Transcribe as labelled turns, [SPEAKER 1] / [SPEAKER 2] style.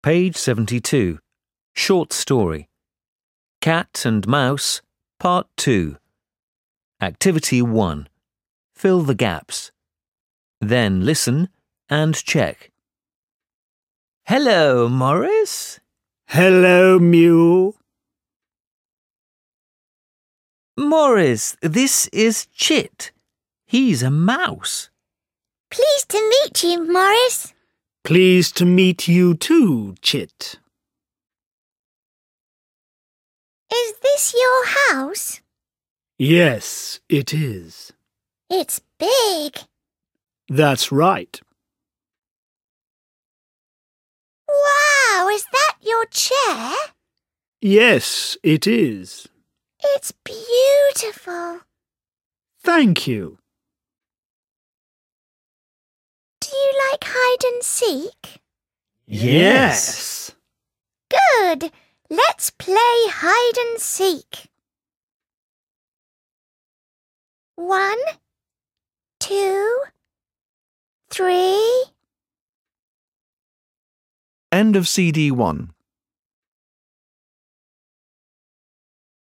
[SPEAKER 1] Page 72. Short story. Cat and Mouse, Part 2. Activity 1. Fill the gaps. Then listen and check. Hello, Morris.
[SPEAKER 2] Hello, Mew.
[SPEAKER 1] Morris, this is Chit. He's a mouse.
[SPEAKER 3] Pleased to meet you, Morris.
[SPEAKER 2] Pleased to meet you too, Chit.
[SPEAKER 3] Is this your house?
[SPEAKER 2] Yes, it is.
[SPEAKER 3] It's big.
[SPEAKER 2] That's right.
[SPEAKER 3] Wow, is that your chair?
[SPEAKER 2] Yes, it is.
[SPEAKER 3] It's beautiful.
[SPEAKER 2] Thank you.
[SPEAKER 3] Do you like hide and seek?
[SPEAKER 2] Yes.
[SPEAKER 3] Good. Let's play hide and seek. 1, 2, 3.
[SPEAKER 4] End of CD 1.